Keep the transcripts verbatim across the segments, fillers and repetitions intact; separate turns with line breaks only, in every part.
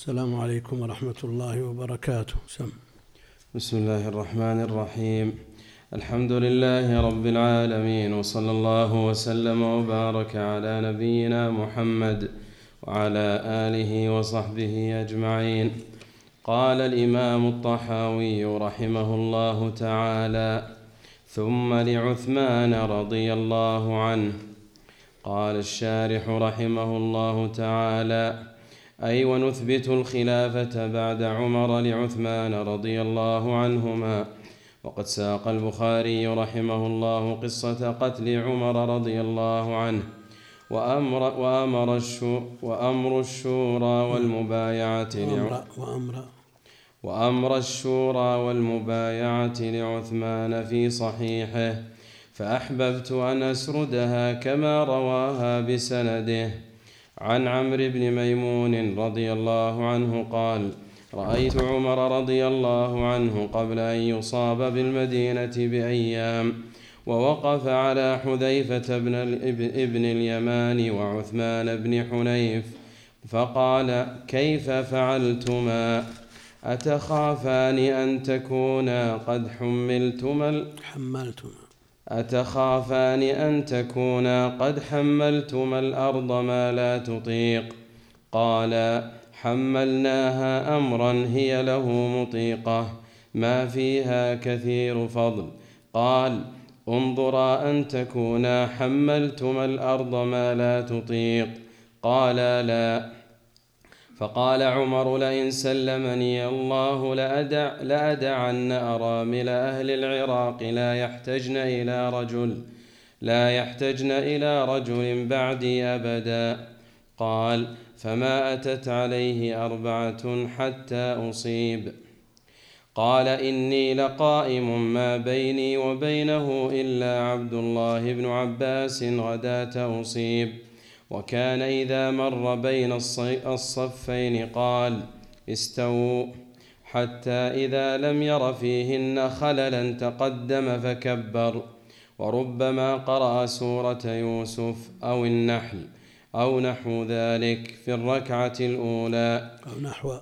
السلام عليكم ورحمة الله وبركاته. سم.
بسم الله الرحمن الرحيم. الحمد لله رب العالمين، وصلى الله وسلم وبارك على نبينا محمد وعلى آله وصحبه أجمعين. قال الإمام الطحاوي رحمه الله تعالى: ثم لعثمان رضي الله عنه. قال الشارح رحمه الله تعالى: أي ونثبت الخلافة بعد عمر لعثمان رضي الله عنهما. وقد ساق البخاري رحمه الله قصة قتل عمر رضي الله عنه وأمر, وأمر, الشو وأمر الشورى والمبايعة
وأمر, وأمر,
وأمر الشورى والمبايعة لعثمان في صحيحه، فأحببت أن أسردها كما رواها بسنده. عن عمرو بن ميمون رضي الله عنه قال: رأيت عمر رضي الله عنه قبل أن يصاب بالمدينة بأيام، ووقف على حذيفة بن ابن اليمان وعثمان بن حنيف، فقال: كيف فعلتما؟ أتخافان أن تكونا قد حملتما
حملتما
أتخافان أن تكونا قد حملتما الأرض ما لا تطيق؟ قال: حملناها أمرا هي له مطيقة ما فيها كثير فضل. قال: انظرا أن تكونا حملتما الأرض ما لا تطيق؟ قال: لا. فقال عمر: لئن سلمني الله لأدع لأدعن أرامل أهل العراق لا يحتجن إلى رجل لا يحتجن إلى رجل بعدي أبدا. قال: فما أتت عليه أربعة حتى أصيب. قال: إني لقائم ما بيني وبينه إلا عبد الله بن عباس غداة أصيب. وكان إذا مر بين الصفين قال: استووا، حتى إذا لم ير فيهن خللا تقدم فكبر. وربما قرأ سورة يوسف أو النحل أو نحو ذلك في الركعة الأولى
أو نحو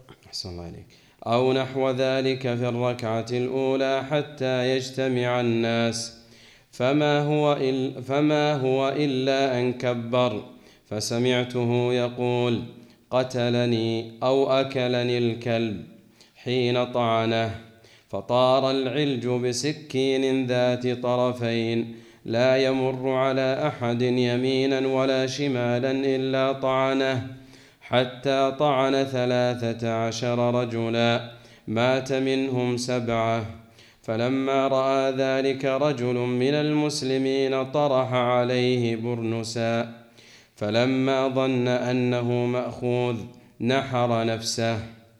أو نحو ذلك في الركعة الأولى حتى يجتمع الناس، فما هو إلا, فما هو إلا أن كبر. فسمعته يقول: قتلني أو أكلني الكلب، حين طعنه، فطار العلج بسكين ذات طرفين لا يمر على أحد يمينا ولا شمالا إلا طعنه، حتى طعن ثلاثة عشر رجلا مات منهم سبعة. فلما رأى ذلك رجل من المسلمين طرح عليه برنسا، فلما ظن أنه مأخوذ نحر نفسه.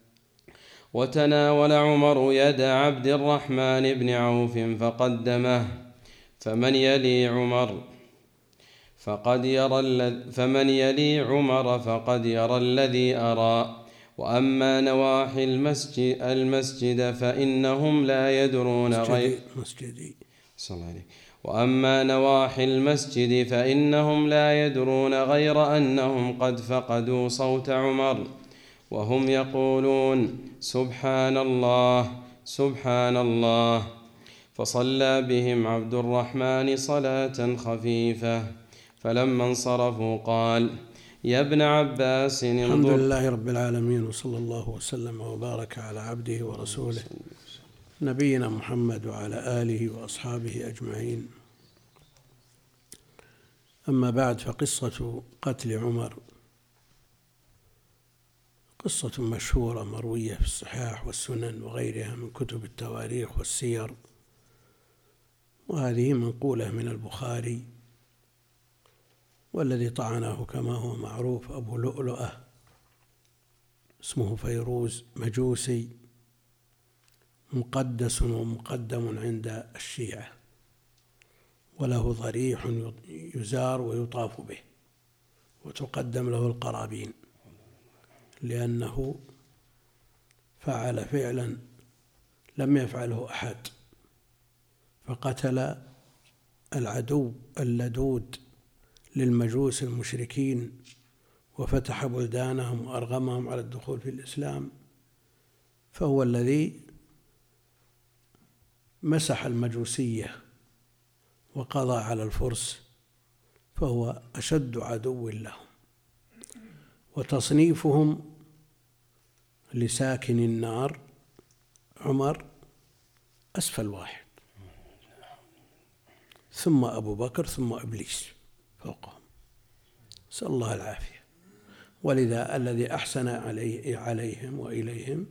وتناول عمر يد عبد الرحمن بن عوف فقدمه، فمن يلي عمر فقد يرى فمن يلي عمر فقد يرى الذي أرى. وأما نواحي المسجد, المسجد فإنهم لا يدرون غير وأما نواحي المسجد فإنهم لا يدرون غير أنهم قد فقدوا صوت عمر، وهم يقولون: سبحان الله سبحان الله. فصلى بهم عبد الرحمن صلاة خفيفة، فلما انصرفوا قال: يا ابن عباس انظر.
الحمد لله رب العالمين، وصلى الله وسلم وبارك على عبده ورسوله نبينا محمد وعلى آله وأصحابه أجمعين. أما بعد، فقصة قتل عمر قصة مشهورة مروية في الصحاح والسنن وغيرها من كتب التواريخ والسير، وهذه منقولة من البخاري، والذي طعنه كما هو معروف أبو لؤلؤة اسمه فيروز، مجوسي مقدس ومقدم عند الشيعة، وله ضريح يزار ويطاف به وتقدم له القرابين، لأنه فعل فعلا لم يفعله أحد، فقتل العدو اللدود للمجوس المشركين وفتح بلدانهم وأرغمهم على الدخول في الإسلام، فهو الذي مسح المجوسية وقضى على الفرس، فهو أشد عدو لهم. وتصنيفهم لساكن النار عمر أسفل واحد، ثم أبو بكر، ثم إبليس فوقهم، نسأل الله العافية. ولذا الذي أحسن عليه عليهم وإليهم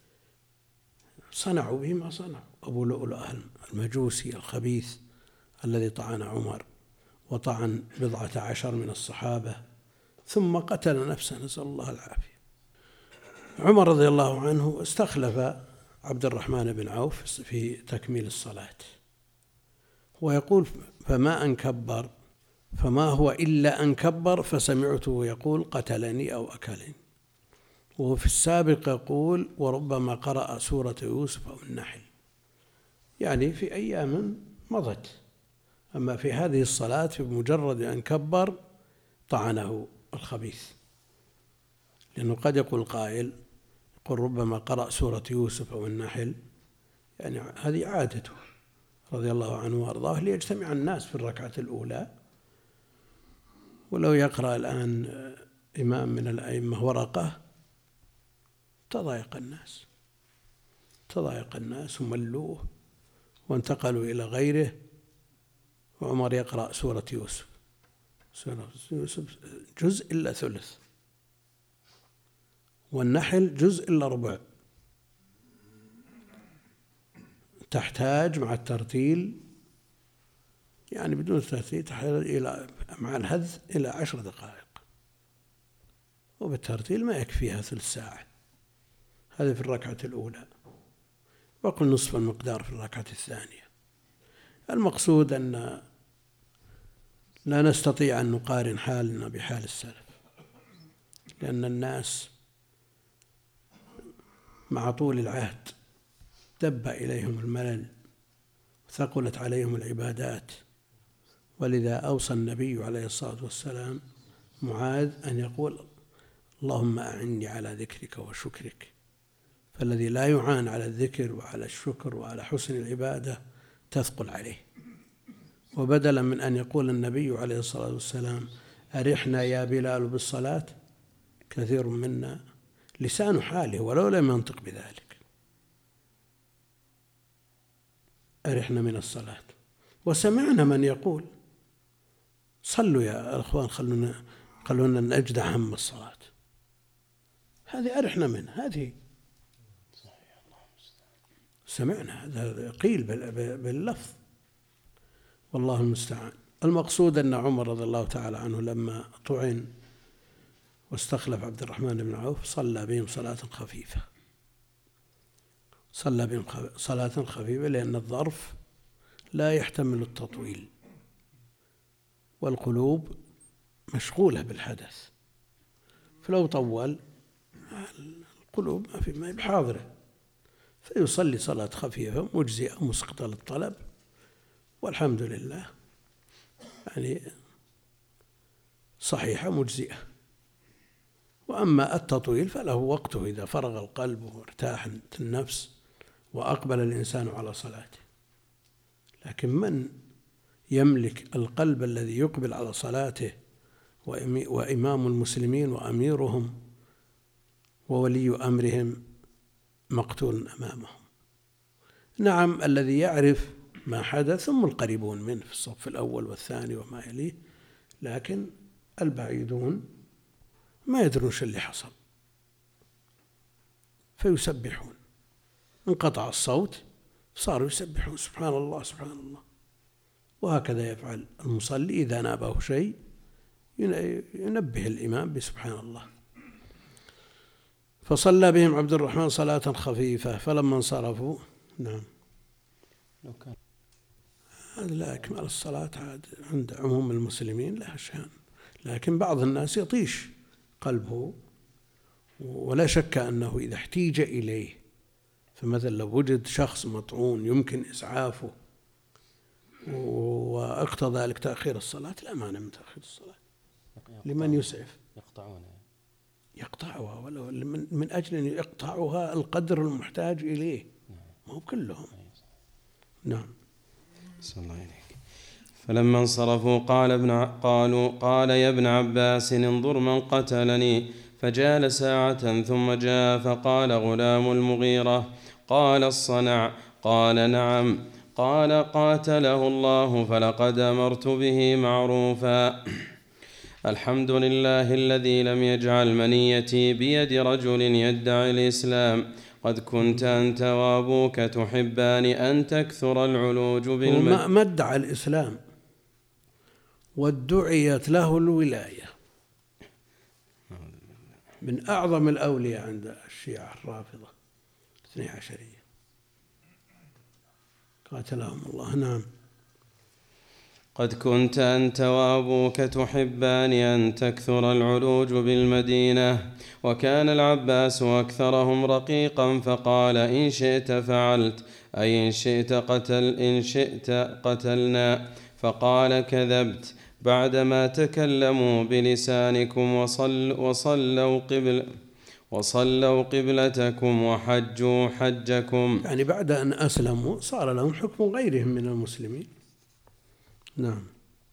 صنعوا به ما صنعوا. أبو لؤلؤ المجوسي الخبيث الذي طعن عمر وطعن بضعة عشر من الصحابة ثم قتل نفسه، نسأل الله العافية. عمر رضي الله عنه استخلف عبد الرحمن بن عوف في تكميل الصلاة، ويقول: فما أن كبر فما هو إلا أن كبر فسمعته يقول: قتلني أو أكلني. وفي السابق يقول: وربما قرأ سورة يوسف أو النحل، يعني في أيام مضت. أما في هذه الصلاة بمجرد أن كبر طعنه الخبيث، لأنه قد يقول قائل يقول ربما قرأ سورة يوسف أو النحل، يعني هذه عادته رضي الله عنه وأرضاه ليجتمع الناس في الركعة الأولى. ولو يقرأ الآن إمام من الأئمة ورقة تضايق الناس تضايق الناس وملوه وانتقلوا إلى غيره. وعمر يقرأ سورة يوسف سورة يوسف جزء إلا ثلث، والنحل جزء إلا ربع، تحتاج مع الترتيل، يعني بدون الترتيل تحتاج إلى مع الهذ إلى عشر دقائق، وبالترتيل ما يكفيها ثلث ساعة. هذا في الركعة الأولى، وقل نصف المقدار في الركعة الثانية. المقصود أن لا نستطيع أن نقارن حالنا بحال السلف، لأن الناس مع طول العهد دب إليهم الملل وثقلت عليهم العبادات، ولذا أوصى النبي عليه الصلاة والسلام معاذ أن يقول: اللهم أعني على ذكرك وشكرك. فالذي لا يعان على الذكر وعلى الشكر وعلى حسن العبادة تثقل عليه. وبدلا من أن يقول النبي عليه الصلاة والسلام: أرحنا يا بلال بالصلاة، كثير منا لسان حاله ولو لم ينطق بذلك، أرحنا من الصلاة. وسمعنا من يقول: صلوا يا أخوان، خلونا خلونا نجدع هم الصلاة، هذه أرحنا منه. هذه سمعنا هذا قيل باللفظ، والله المستعان. المقصود أن عمر رضي الله تعالى عنه لما طعن واستخلف عبد الرحمن بن عوف صلى بهم صلاة خفيفة صلى بهم صلاة خفيفة لأن الظرف لا يحتمل التطويل، والقلوب مشغولة بالحدث، فلو طول القلوب ما في ما بحاضره، فيصلي صلاة خفيفة مجزئة مسقطة للطلب، والحمد لله يعني صحيحة مجزئة. وأما التطويل فله وقته إذا فرغ القلب وارتاحت النفس وأقبل الإنسان على صلاته. لكن من يملك القلب الذي يقبل على صلاته وإمام المسلمين وأميرهم وولي أمرهم مقتول أمامهم؟ نعم، الذي يعرف ما حدث ثم القريبون منه في الصف الأول والثاني وما يليه، لكن البعيدون ما يدرون شو اللي حصل، فيسبحون. انقطع الصوت صاروا يسبحون سبحان الله سبحان الله. وهكذا يفعل المصلي إذا نابه شيء ينبه الإمام بسبحان الله. فصلى بهم عبد الرحمن صلاة خفيفة، فلما انصرفوا نعم
لو كان
هذا لا إكمال الصلاة عاد عند عموم المسلمين لها شأن، لكن بعض الناس يطيش قلبه، ولا شك أنه إذا احتيج إليه، فمثلا لو وجد شخص مطعون يمكن إسعافه واقتضى ذلك تأخير الصلاة، لا مانع من تأخير الصلاة. لمن يسعف؟
يقطعونه
يقطعها ولو من, من أجل أن يقطعها القدر المحتاج إليه، ما هو كلهم. نعم.
صلى الله عليك. فلما انصرفوا قال ابن قالوا قال يا ابن عباس انظر من قتلني، فجال ساعة ثم جاء فقال غلام المغيرة قال الصنع؟ قال نعم. قال قاتله الله، فلقد أمرت به معروفا. الحمد لله الذي لم يجعل منيتي بيد رجل يدعي الإسلام. قد كنت أنت وأبوك تحبان أن تكثر العلوج بالمد.
ما ادعى الإسلام وادعيت له الولاية، من أعظم الأولياء عند الشيعة الرافضة الاثني عشرية، قاتلهم الله. نعم.
قد كنت أنت وأبوك تحبان أن تكثر العلوج بالمدينة، وكان العباس أكثرهم رقيقا، فقال إن شئت فعلت، أي إن شئت قتل إن شئت قتلنا. فقال كذبت، بعدما تكلموا بلسانكم وصل وصلوا قبل وصلوا قبلتكم وحجوا حجكم.
يعني بعد أن أسلموا صار لهم حكم غيرهم من المسلمين. نعم.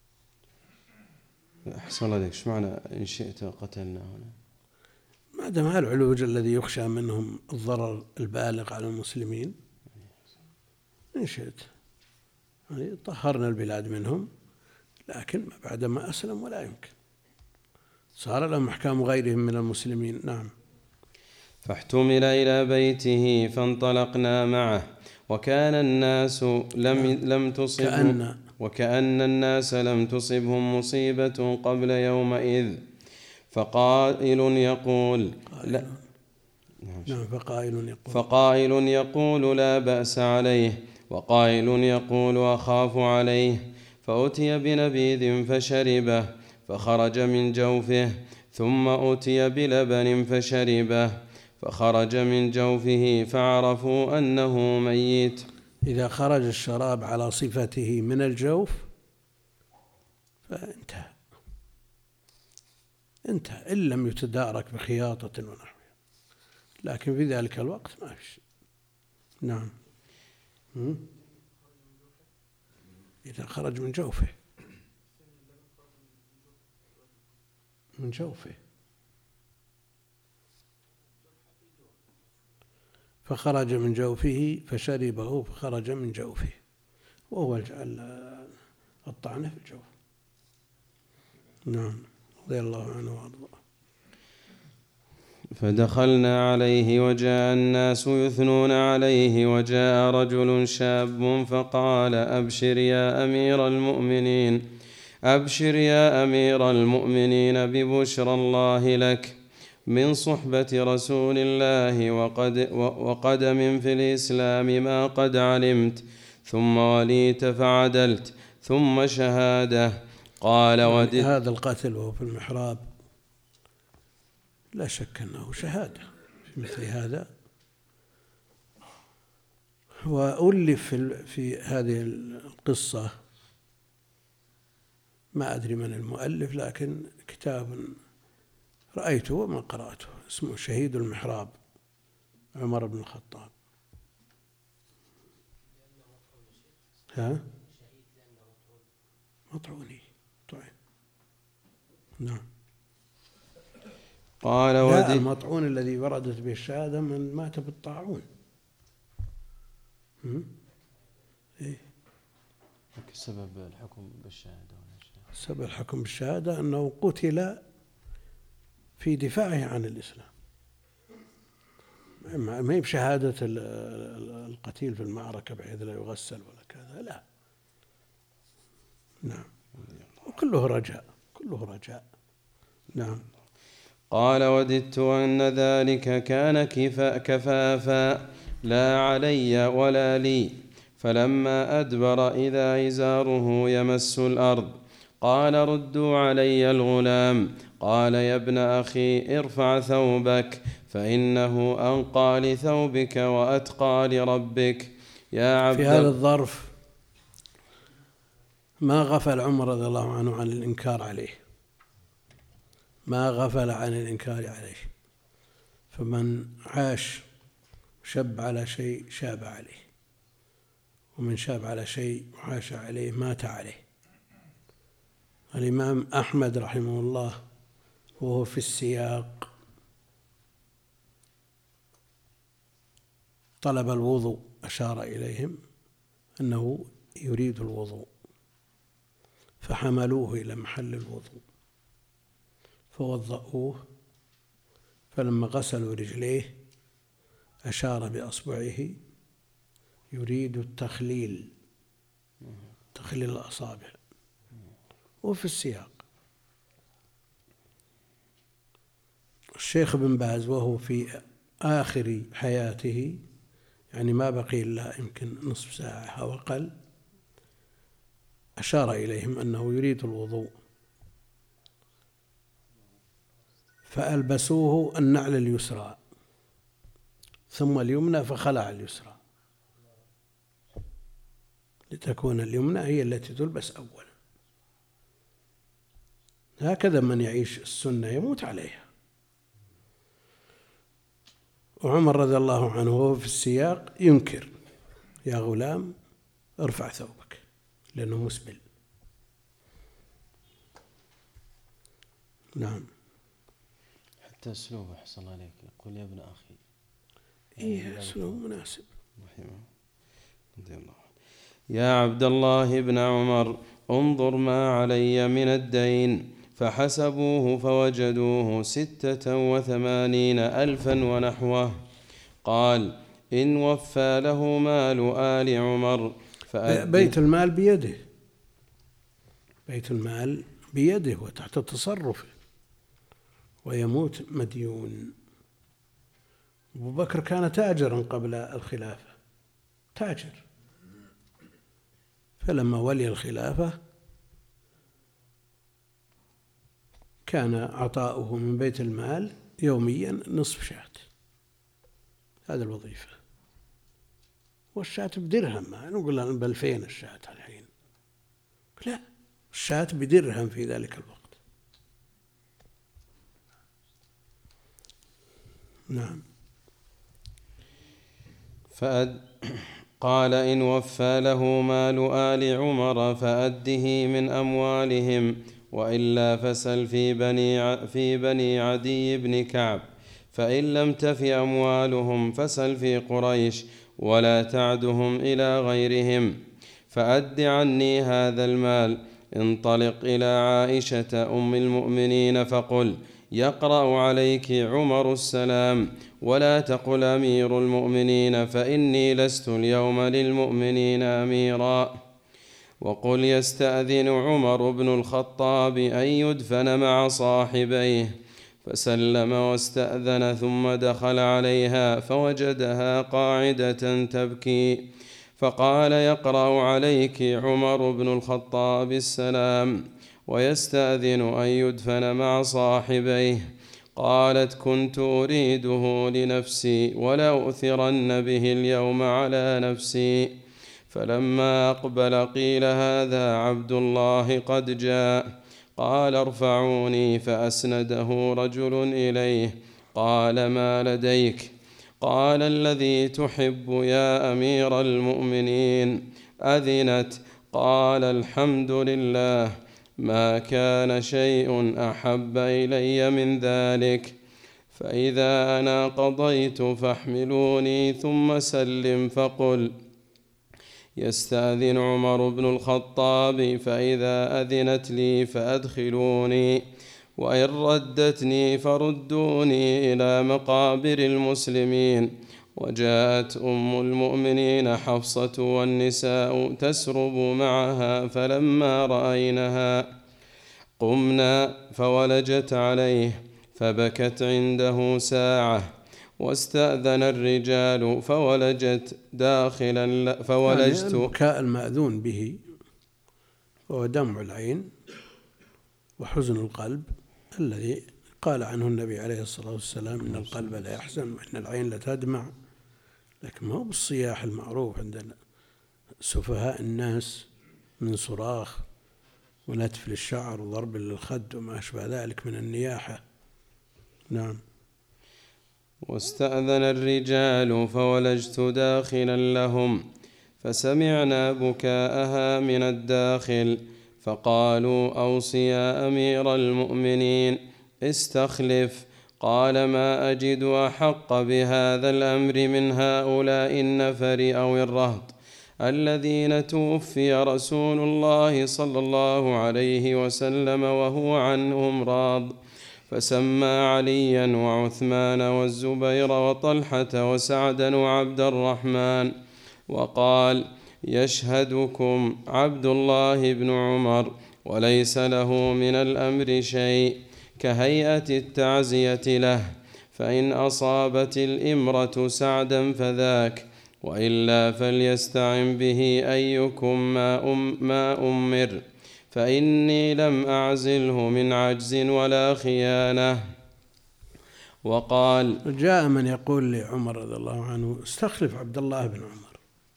أحسن الله عليك، شو معنى إن شئت قتلنا هنا؟
ما دام العلوج الذي يخشى منهم الضرر البالغ على المسلمين، إن شئت يعني طهرنا البلاد منهم، لكن بعد ما أسلم ولا يمكن، صار لهم أحكام غيرهم من المسلمين. نعم.
فاحتمل إلى بيته فانطلقنا معه، وكان الناس لم لم تصبهم وكأن الناس لم تصبهم مصيبة قبل يومئذ. فقائل يقول لا
نعم فقائل يقول
فقائل يقول لا بأس عليه، وقائل يقول أخاف عليه. فأتي بنبيذ فشربه فخرج من جوفه، ثم أتي بلبن فشربه فخرج من جوفه، فعرفوا أنه ميت.
إذا خرج الشراب على صفته من الجوف فانتهى انتهى إن لم يتدارك بخياطة ونحوها، لكن في ذلك الوقت ما فيش. نعم. إذا خرج من جوفه من جوفه فخرج من جوفه فشربه فخرج من جوفه، وهو الطعنة في الجوف. نعم. رضي الله عنه وارضاه.
فدخلنا عليه وجاء الناس يثنون عليه، وجاء رجل شاب فقال أبشر يا أمير المؤمنين أبشر يا أمير المؤمنين ببشرى الله لك من صحبة رسول الله وقد وقدم في الإسلام ما قد علمت، ثم وليت فعدلت، ثم شهادة. قال وددت.
هذا القتل وهو في المحراب لا شك أنه شهادة في مثل هذا، وألف في هذه القصة ما أدري من المؤلف، لكن كتاب رأيته وما قرأته اسمه شهيد المحراب عمر بن الخطاب. ها؟ مطعوني طعن. نعم.
قال
لا، المطعون الذي وردت به الشهادة من مات بالطاعون. إيه؟
سبب الحكم بالشهادة
سبب الحكم بالشهادة أنه قتل في دفاعه عن الإسلام، ما هي بشهادة القتيل في المعركة بحيث لا يغسل ولا كذا، لا. نعم. وكله رجاء كله رجاء. نعم.
قال وددت أن ذلك كان كفافا لا علي ولا لي. فلما أدبر إذا إزاره يمس الأرض. قال ردوا علي الغلام. قال يا ابن أخي ارفع ثوبك، فإنه أنقى لثوبك وأتقى لربك. يا عبد
في هذا الظرف ما غفل عمر رضي الله عنه عن الإنكار عليه، ما غفل عن الإنكار عليه. فمن عاش شب على شيء شاب عليه، ومن شاب على شيء وعاش عليه مات عليه. الإمام أحمد رحمه الله وهو في السياق طلب الوضوء، أشار إليهم أنه يريد الوضوء، فحملوه إلى محل الوضوء فوضؤوه، فلما غسلوا رجليه أشار بأصبعه يريد التخليل، تخليل الأصابع، وفي السياق. الشيخ بن باز وهو في آخر حياته، يعني ما بقي إلا يمكن نصف ساعة أو أقل، أشار إليهم أنه يريد الوضوء، فألبسوه النعل اليسرى ثم اليمنى، فخلع اليسرى لتكون اليمنى هي التي تلبس أولا. هكذا من يعيش السنة يموت عليها. وعمر رضي الله عنه وهو في السياق ينكر: يا غلام ارفع ثوبك، لأنه مسبل. نعم.
حتى أسلوبه أحسن عليك، يقول يا ابن أخي.
إيه، أسلوب مناسب.
يا عبد الله بن عمر، انظر ما علي من الدين. فحسبوه فوجدوه ستة وثمانين ألفا ونحوه. قال: إن وفى له مال آل عمر
بيت المال بيده، بيت المال بيده وتحت تصرفه، ويموت مديون. أبو بكر كان تاجرا قبل الخلافة، تاجر، فلما ولي الخلافة كان عطاؤه من بيت المال يوميا نصف شاة، هذا الوظيفة. والشاة بدرهم، ما نقول بألفين الشاة الحين، لا، الشاة بدرهم في ذلك الوقت. نعم.
فأد قال: إن وفى له مال آل عمر فأده من أموالهم، وإلا فسل في بني, في بني عدي بن كعب، فإن لم تف أموالهم فسل في قريش، ولا تعدهم إلى غيرهم. فأد عني هذا المال. انطلق إلى عائشة أم المؤمنين فقل: يقرأ عليك عمر السلام، ولا تقل أمير المؤمنين، فإني لست اليوم للمؤمنين أميرا. وقل: يستأذن عمر بن الخطاب أن يدفن مع صاحبيه. فسلم واستأذن، ثم دخل عليها فوجدها قاعدة تبكي، فقال: يقرأ عليك عمر بن الخطاب السلام، ويستأذن أن يدفن مع صاحبيه. قالت: كنت أريده لنفسي، ولأؤثرن به اليوم على نفسي. فلما أقبل قيل: هذا عبد الله قد جاء. قال: ارفعوني. فأسنده رجل إليه. قال: ما لديك؟ قال: الذي تحب يا أمير المؤمنين أذنت. قال: الحمد لله، ما كان شيء أحب إلي من ذلك. فإذا أنا قضيت فاحملوني، ثم سلم فقل: يستأذن عمر بن الخطاب، فإذا أذنت لي فأدخلوني، وإن ردتني فردوني إلى مقابر المسلمين. وجاءت أم المؤمنين حفصة والنساء تسرب معها، فلما رأينها قمنا فولجت عليه، فبكت عنده ساعة. واستأذن الرجال فولجت داخلا فولجت.
يعني البكاء المأذون به هو دمع العين وحزن القلب الذي قال عنه النبي عليه الصلاة والسلام: إن القلب لا يحزن وإن العين لتدمع. لكن ما هو بالصياح المعروف عند سفهاء الناس من صراخ ولتف للشعر وضرب للخد وما أشبه ذلك من النياحة. نعم.
واستأذن الرجال فولجت داخلا لهم فسمعنا بكاءها من الداخل فقالوا أوص يا أمير المؤمنين استخلف. قال ما أجد أحق بهذا الأمر من هؤلاء النفر أو الرهط الذين توفي رسول الله صلى الله عليه وسلم وهو عنهم راض. فسمى عليا وعثمان والزبير وطلحة وسعدا وعبد الرحمن وقال يشهدكم عبد الله بن عمر وليس له من الأمر شيء كهيئة التعزية له، فإن أصابت الإمرة سعدا فذاك، وإلا فليستعن به أيكم ما, أم ما أمر، فإني لم أعزله من عجز ولا خيانة. وقال
جاء من يقول لعمر رضي الله عنه استخلف عبد الله بن عمر،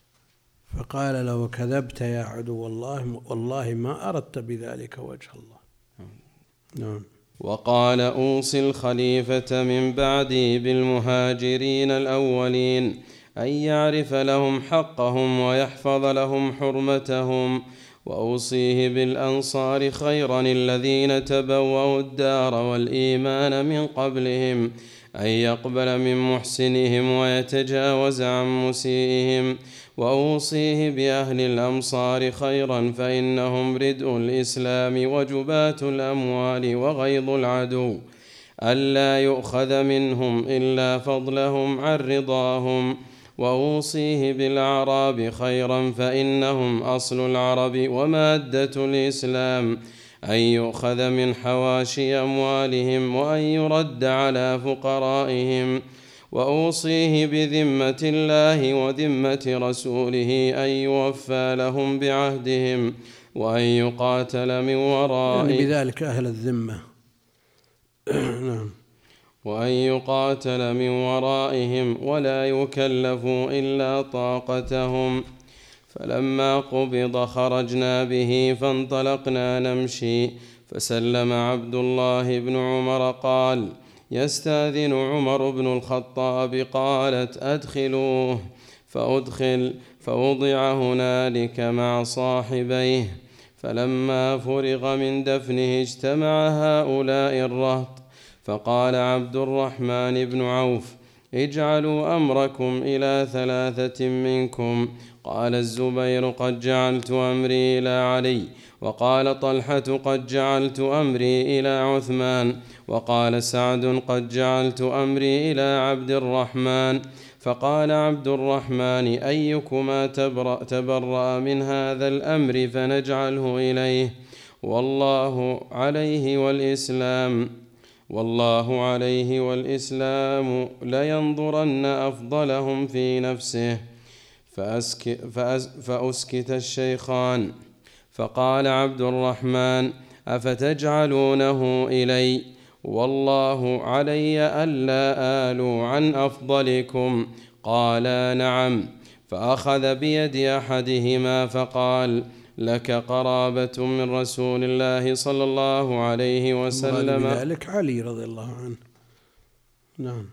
فقال له كذبت يا عدو الله، والله ما أردت بذلك وجه الله. نعم.
وقال أوصي الخليفة من بعدي بالمهاجرين الأولين أن يعرف لهم حقهم ويحفظ لهم حرمتهم، وأوصيه بالأنصار خيرا الذين تبوأوا الدار والإيمان من قبلهم أن يقبل من محسنهم ويتجاوز عن مسيئهم، وأوصيه بأهل الأمصار خيرا فإنهم ردء الإسلام وجبات الأموال وغيظ العدو، ألا يؤخذ منهم إلا فضلهم عن رضاهم. وأوصيه بالأعراب خيرا فإنهم أصل العرب ومادة الإسلام، أن يؤخذ من حواشي أموالهم وأن يرد على فقرائهم. وأوصيه بذمة الله وذمة رسوله أن يوفى لهم بعهدهم وأن يقاتل من ورائهم،
يعني بذلك أهل الذمة. نعم.
وأن يقاتل من ورائهم ولا يكلفوا إلا طاقتهم. فلما قبض خرجنا به فانطلقنا نمشي، فسلم عبد الله بن عمر قال يستأذن عمر بن الخطاب، قالت أدخلوه، فأدخل فوضع هنالك مع صاحبيه. فلما فرغ من دفنه اجتمع هؤلاء الرهط، فقال عبد الرحمن بن عوف اجعلوا أمركم إلى ثلاثة منكم. قال الزبير قد جعلت أمري إلى علي، وقال طلحة قد جعلت أمري إلى عثمان، وقال سعد قد جعلت أمري إلى عبد الرحمن. فقال عبد الرحمن أيكما تبرأ, تبرأ من هذا الأمر فنجعله إليه، والله عليه والإسلام والله عليه والإسلام لينظرن أفضلهم في نفسه. فأسك فأس فأسكت الشيخان. فقال عبد الرحمن أفتجعلونه إلي، والله علي ألا آلوا عن أفضلكم. قالا نعم. فأخذ بيد أحدهما فقال لك قرابة من رسول الله صلى الله عليه وسلم،
بذلك علي رضي الله عنه. نعم.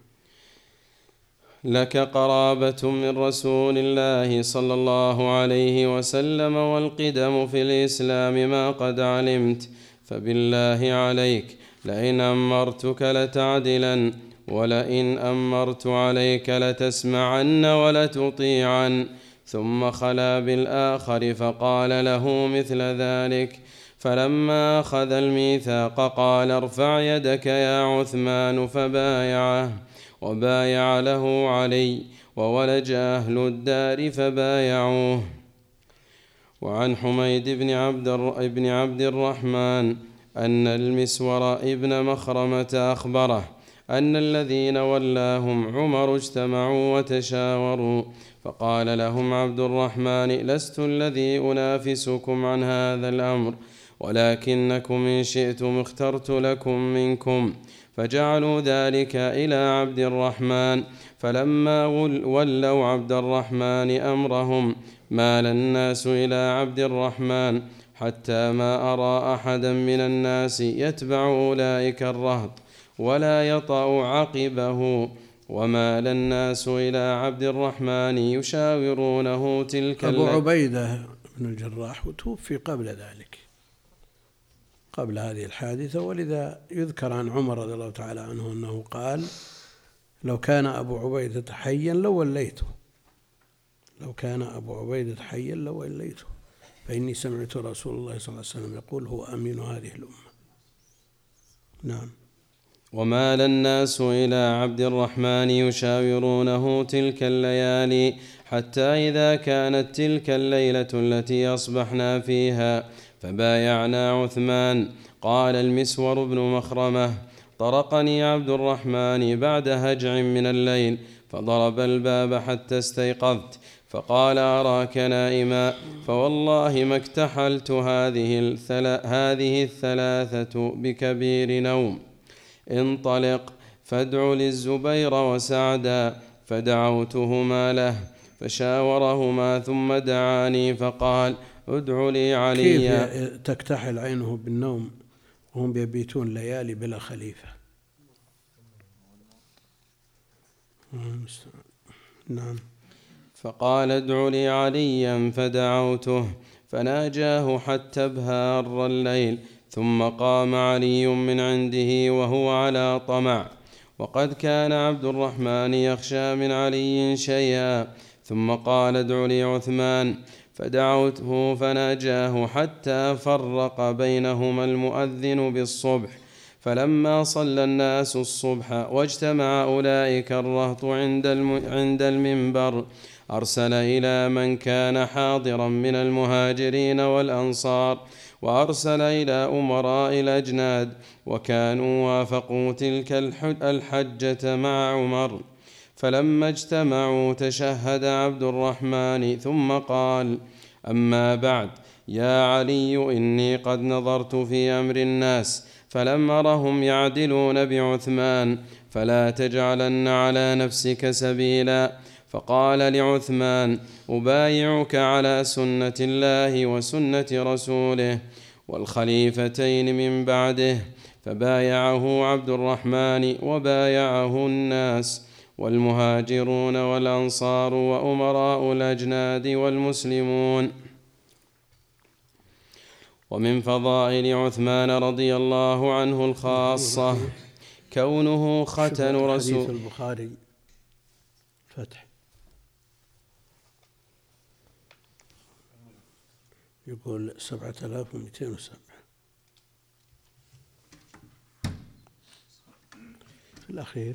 لك قرابة من رسول الله صلى الله عليه وسلم والقدم في الإسلام ما قد علمت، فبالله عليك لئن أمرتك لتعدلا، ولئن أمرت عليك لتسمعن ولتطيعن. ثم خلا بالآخر فقال له مثل ذلك. فلما أخذ الميثاق قال ارفع يدك يا عثمان، فبايعه، وبايع له علي، وولج أهل الدار فبايعوه. وعن حميد بن عبد, بن عبد الرحمن أن المسور ابن مخرمة أخبره أن الذين ولاهم عمر اجتمعوا وتشاوروا، فقال لهم عبد الرحمن لست الذي أنافسكم عن هذا الأمر، ولكنكم إن شئتم اخترت لكم منكم. فجعلوا ذلك إلى عبد الرحمن. فلما ولوا عبد الرحمن أمرهم مال الناس إلى عبد الرحمن، حتى ما أرى أحدا من الناس يتبع أولئك الرهط ولا يطأ عقبه. ومال الناس إلى عبد الرحمن يشاورونه تلك
أبو عبيدة بن الجراح وتوفي قبل ذلك، قبل هذه الحادثة، ولذا يذكر عن عمر رضي الله تعالى عنه أنه قال: لو كان أبو عبيدة حيا لوليته، لو كان أبو عبيدة حيا لوليته، فإني سمعت رسول الله صلى الله عليه وسلم يقول: هو أمين هذه الأمة. نعم.
ومال الناس إلى عبد الرحمن يشاورونه تلك الليالي حتى إذا كانت تلك الليلة التي أصبحنا فيها فبايعنا عثمان. قال المسور بن مخرمة: طرقني عبد الرحمن بعد هجع من الليل فضرب الباب حتى استيقظت، فقال: أراك نائما، فوالله ما اكتحلت هذه, هذه الثلاثة بكبير نوم. انطلق فادع للزبير وسعدا. فدعوتهما له فشاورهما ثم دعاني فقال: ادع لي عليا.
كيف تكتحل عينه بالنوم وهم يبيتون ليالي بلا خليفة؟ نعم.
فقال: ادع لي عليا. فدعوته فناجاه حتى ابهار الليل، ثم قام علي من عنده وهو على طمع، وقد كان عبد الرحمن يخشى من علي شيئا، ثم قال: ادع لي عثمان. فدعوته فناجاه حتى فرق بينهما المؤذن بالصبح. فلما صلى الناس الصبح واجتمع أولئك الرهط عند المنبر أرسل إلى من كان حاضرا من المهاجرين والأنصار، وأرسل إلى أمراء الأجناد، وكانوا وافقوا تلك الحجة مع عمر. فلما اجتمعوا تشهد عبد الرحمن ثم قال: أما بعد، يا علي، إني قد نظرت في أمر الناس فلم أرهم يعدلون بعثمان، فلا تجعلن على نفسك سبيلا. فقال لعثمان: أبايعك على سنة الله وسنة رسوله والخليفتين من بعده. فبايعه عبد الرحمن وبايعه الناس والمهاجرون والأنصار وأمراء الأجناد والمسلمون. ومن فضائل عثمان رضي الله عنه الخاصة كونه ختن رسول.
حديث البخاري فتح يقول سبعة آلاف ومئتين وسبعة في الأخير.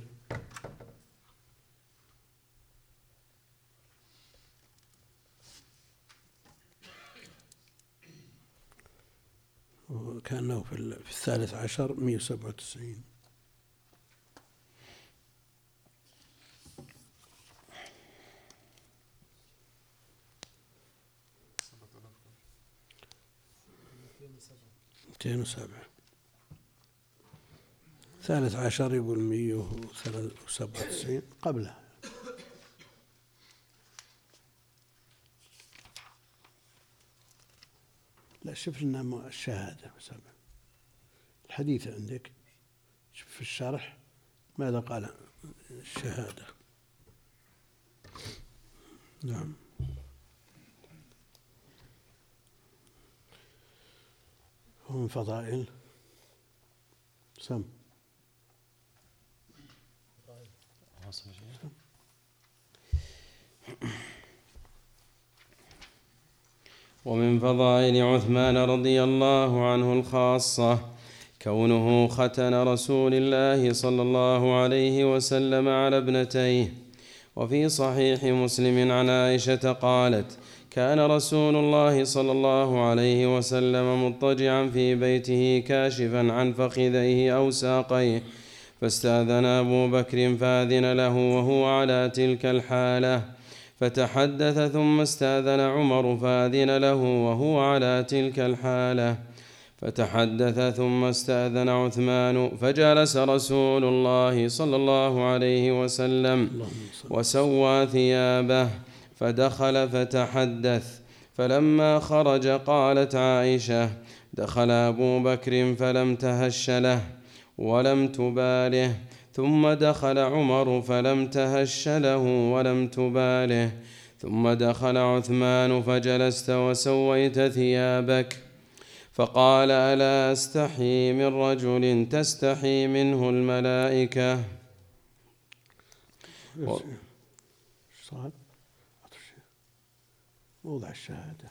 وكأنه في الثالث عشر مئة وسبعة وتسعين. مئتين وسبعة. ثالث عشر يقول مئة وسبعة وتسعين قبلها. لا، شوف لنا الشهادة سبع. الحديث عندك شوف في الشرح ماذا قال الشهادة. نعم. هم فضائل سم
ومن فضائل عثمان رضي الله عنه الخاصة كونه ختن رسول الله صلى الله عليه وسلم على ابنتيه. وفي صحيح مسلم عن عائشة قالت: كان رسول الله صلى الله عليه وسلم مضطجعا في بيته كاشفا عن فخذيه أو ساقيه، فاستأذن أبو بكر فأذن له وهو على تلك الحالة، فتحدث، ثم استأذن عمر فأذن له وهو على تلك الحالة، فتحدث، ثم استأذن عثمان، فجلس رسول الله صلى الله عليه وسلم وسوى ثيابه، فدخل فتحدث، فلما خرج قالت عائشة: دخل أبو بكر فلم تهش له ولم تباله، ثم دخل عمر فلم تهش له ولم تباله، ثم دخل عثمان فجلست وسويت ثيابك، فقال: ألا أستحي من رجل تستحي منه الملائكة؟ و...
صعب موضع الشهادة.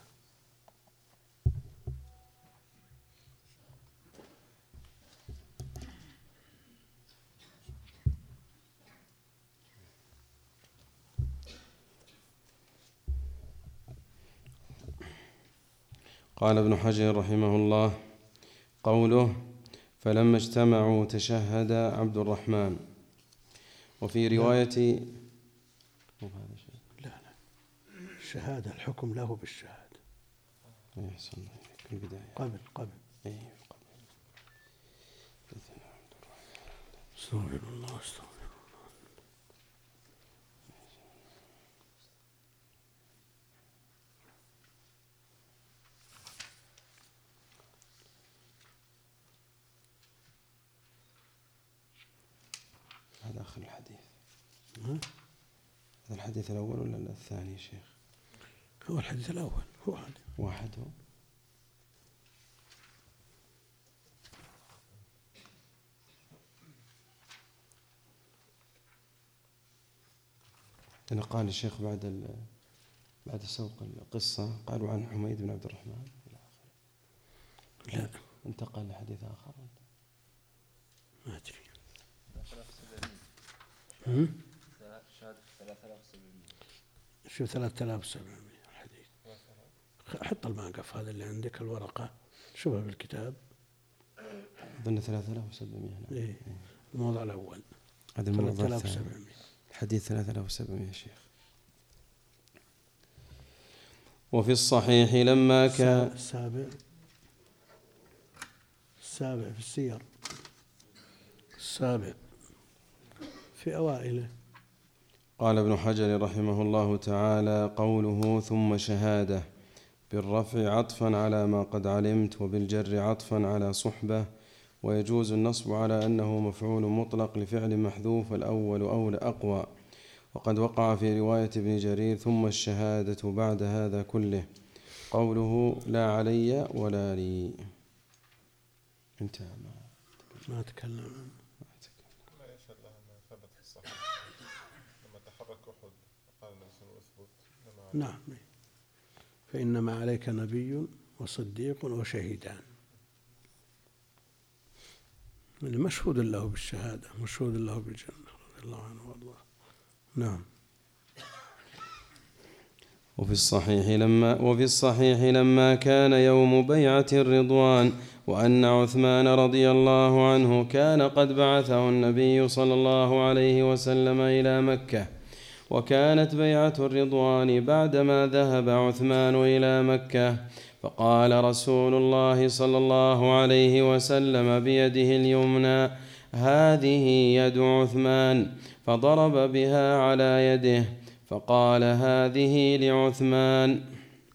قال ابن حجر رحمه الله: قوله فلما اجتمعوا تشهد عبد الرحمن. وفي رواية
لا لا الشهادة الحكم له بالشهادة.
يحسن في البداية
قبل قبل
أي
قبل استغفر الله استغفر
هذا آخر الحديث.
ها؟
هذا الحديث الأول ولا الثاني يا شيخ؟
هو الحديث الأول هو هذا
واحد هو. أنا قال الشيخ بعد ال... بعد سوق القصة قالوا عن حميد بن عبد الرحمن
لا
انتقل لحديث آخر
ما أدري. شوف ثلاثة آلاف وسبعمائة الحديث. حط الماقف هذا اللي عندك الورقة شوفها بالكتاب.
أظن ثلاثة آلاف وسبعمائة.
إيه الموضع الأول
هذا الموضع
ثلاثة آلاف وسبعمائة.
الحديث ثلاثة آلاف وسبعمائة يا شيخ. وفي الصحيح لما كان
السابع السابع في السير السابع في أوائله.
قال ابن حجر رحمه الله تعالى: قوله ثم شهادة بالرفع عطفا على ما قد علمت، وبالجر عطفا على صحبة، ويجوز النصب على أنه مفعول مطلق لفعل محذوف، الأول أولى أقوى. وقد وقع في رواية ابن جرير: ثم الشهادة بعد هذا كله. قوله لا علي ولا لي انتهى.
ما تكلم.
ما يشهد لها ما ثبت في الصحيح لما تحرك أحد قال النبي صلى الله عليه وسلم:
نعم فإنما عليك نبي وصديق وشهيدان. مشهود له بالشهادة مشهود له بالجنة رضي الله عنه وارضاه. نعم.
وفي الصحيح لما وفي الصحيح لما كان يوم بيعة الرضوان وأن عثمان رضي الله عنه كان قد بعثه النبي صلى الله عليه وسلم إلى مكة، وكانت بيعة الرضوان بعدما ذهب عثمان إلى مكة، فقال رسول الله صلى الله عليه وسلم بيده اليمنى: هذه يد عثمان، فضرب بها على يده فقال: هذه لعثمان.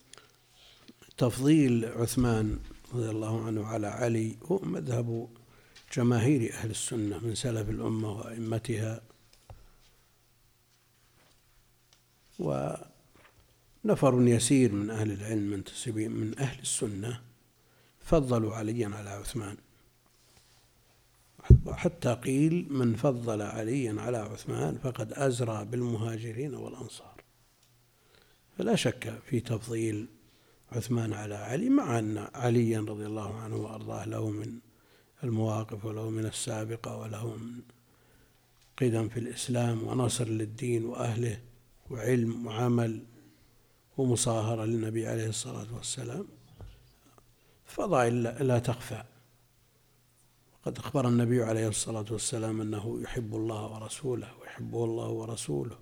تفضيل عثمان رضي الله عنه على علي هو مذهب جماهير أهل السنة من سلف الأمة وأئمتها، ونفر يسير من أهل العلم منتسبين من أهل السنة فضلوا عليا على عثمان، حتى قيل من فضل عليا على عثمان فقد أزرى بالمهاجرين والأنصار. فلا شك في تفضيل عثمان على علي، مع أن عليا رضي الله عنه وأرضاه له من المواقف وله من السابقة وله من قدم في الإسلام ونصر للدين وأهله وعلم وعمل ومصاهرة للنبي عليه الصلاة والسلام، فضائل لا تخفى. وقد أخبر النبي عليه الصلاة والسلام أنه يحب الله ورسوله ويحبه الله ورسوله،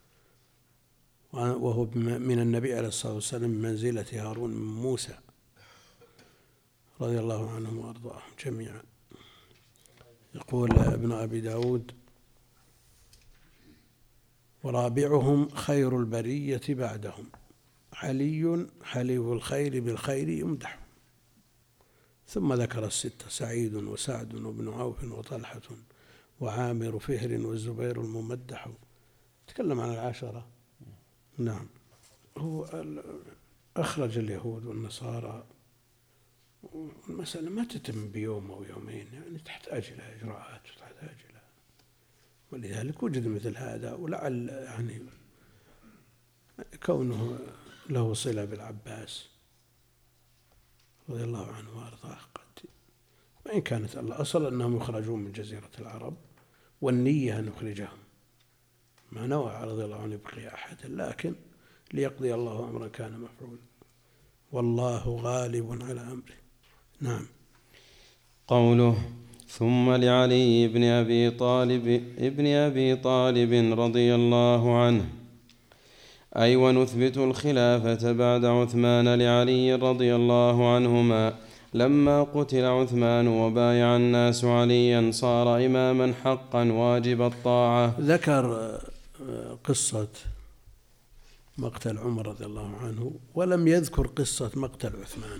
وهو من النبي عليه الصلاة والسلام بمنزلة هارون من موسى رضي الله عنهم وأرضاهم جميعا. يقول ابن أبي داود: ورابعهم خير البرية بعدهم علي حليف الخير بالخير يمدح. ثم ذكر الستة: سعيد وسعد وابن عوف وطلحة وعامر فهر والزبير الممدح. تكلم عن العشرة. نعم. هو أخرج اليهود والنصارى، المسألة ما تتم بيوم أو يومين، يعني تحتاج إلى إجراءات وتحتاج إلى، ولذلك وجد مثل هذا. ولعل يعني كونه له صلة بالعباس رضي الله عنه وارضاه قد، وإن كانت الأصل أنهم يخرجون من جزيرة العرب، والنية أن يخرجهم، ما نوى رضي الله عنه يبقي أحدا، لكن ليقضي الله أمرا كان مفعولا، والله غالب على أمره. نعم.
قوله: ثم لعلي بن أبي طالب ابن أبي طالب رضي الله عنه، أي ونثبت الخلافة بعد عثمان لعلي رضي الله عنهما. لما قتل عثمان وبايع الناس عليا صار إماما حقا واجب الطاعة.
ذكر قصة مقتل عمر رضي الله عنه، ولم يذكر قصة مقتل عثمان،